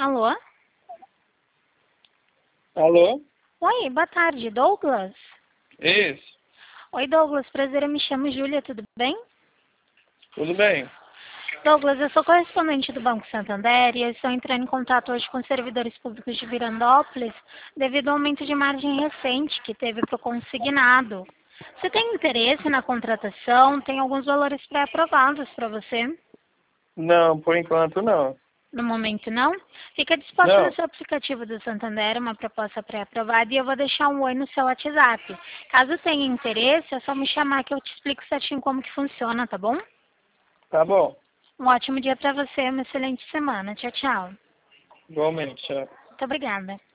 Alô? Alô? Oi, boa tarde, Douglas? Isso. Oi, Douglas, prazer, eu me chamo Júlia, tudo bem? Tudo bem? Douglas, eu sou correspondente do Banco Santander e eu estou entrando em contato hoje com os servidores públicos de Virandópolis devido ao aumento de margem recente que teve para o consignado. Você tem interesse na contratação? Tem alguns valores pré-aprovados para você? Não, por enquanto não. No momento não? Fica disposto no Não, seu aplicativo do Santander uma proposta pré-aprovada e eu vou deixar um oi no seu WhatsApp. Caso tenha interesse, é só me chamar que eu te explico certinho como que funciona, tá bom? tá bom. Um ótimo dia para você, uma excelente semana. Tchau, tchau. Igualmente, tchau. Muito obrigada.